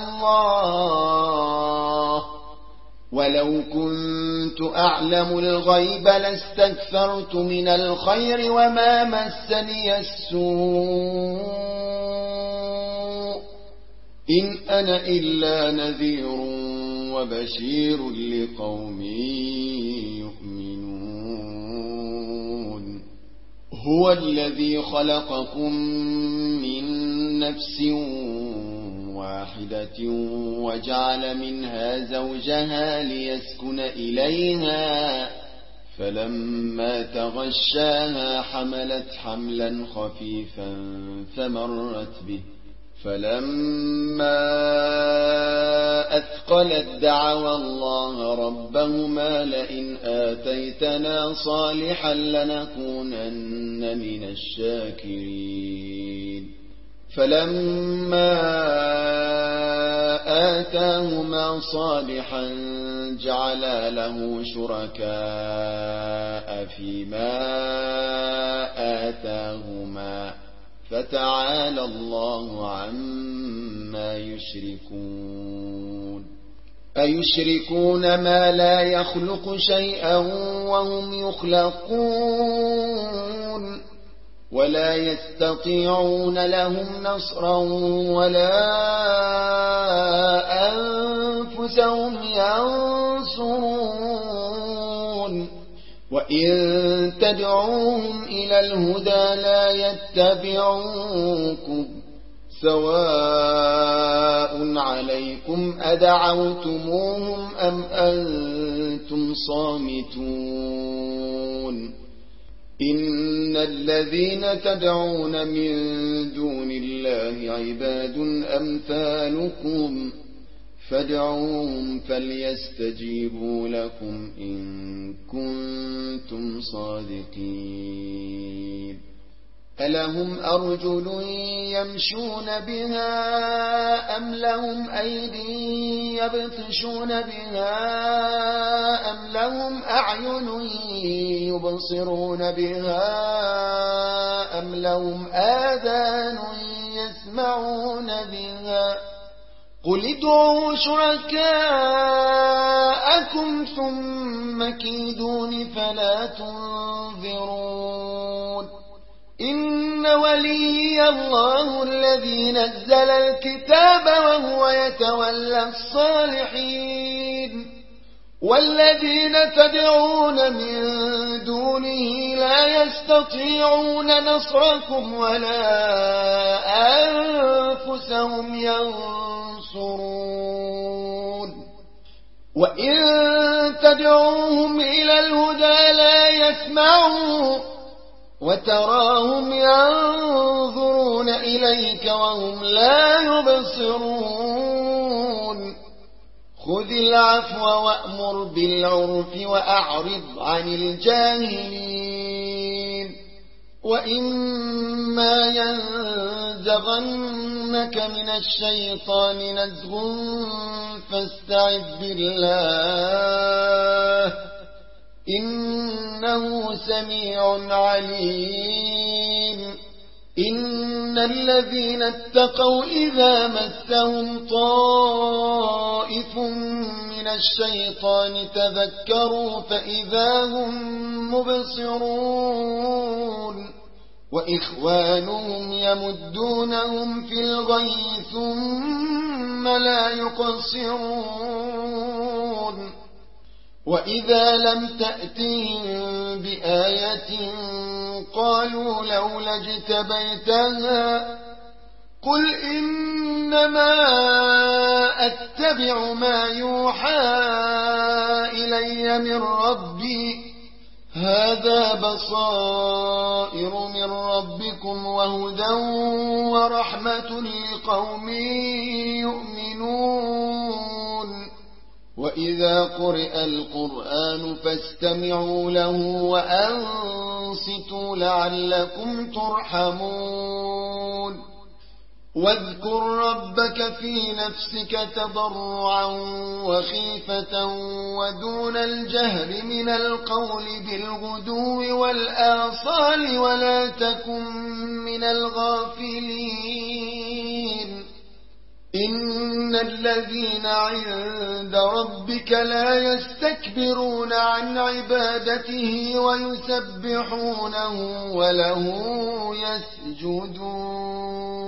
الله ولو كنت أعلم الغيب لاستكثرت من الخير وما مسني السوء إن أنا إلا نذير وبشير لقوم يؤمنون هو الذي خلقكم من نفس واحدة وجعل منها زوجها ليسكن إليها فلما تغشاها حملت حملا خفيفا فمرت به فلما أثقلت دعوا الله ربهما لئن آتيتنا صالحا لنكونن من الشاكرين فلما آتاهما صالحا جعلا له شركاء فيما آتاهما فتعالى الله عما يشركون أيشركون ما لا يخلق شيئا وهم يخلقون ولا يستطيعون لهم نصرا ولا أنفسهم ينصرون وإن تدعوهم إلى الهدى لا يتبعوكم سواء عليكم أدعوتموهم أم أنتم صامتون إن الذين تدعون من دون الله عباد أمثالكم فادعوهم فليستجيبوا لكم إن كنتم صادقين ألهم أرجل يمشون بها أم لهم أيدي يبطشون بها أم لهم أعين يبصرون بها أم لهم آذان يسمعون بها قل ادعوا شركاءكم ثم كيدون فلا تنظرون إن ولي الله الذي نزل الكتاب وهو يتولى الصالحين والذين تدعون من دونه لا يستطيعون نصركم ولا أنفسهم ينصرون وإن تدعوهم إلى الهدى لا يسمعون وتراهم ينظرون إليك وهم لا يبصرون خذ العفو وأمر بالعرف وأعرض عن الجاهلين وإما ينزغنك من الشيطان نزغ فاستعذ بالله إنه سميع عليم إن الذين اتقوا إذا مسهم طائف من الشيطان تذكروا فإذا هم مبصرون وإخوانهم يمدونهم في الغي ثم لا يقصرون وإذا لم تأتهم بآية قالوا لولا اجتبيتها قل إنما أتبع ما يوحى إلي من ربي هذا بصائر من ربكم وهدى ورحمة لقوم يؤمنون وإذا قرئ القرآن فاستمعوا له وأنصتوا لعلكم ترحمون واذكر ربك في نفسك تضرعا وخيفة ودون الجهر من القول بالغدو والآصال ولا تكن من الغافلين إن الذين عند ربك لا يستكبرون عن عبادته ويسبحونه وله يسجدون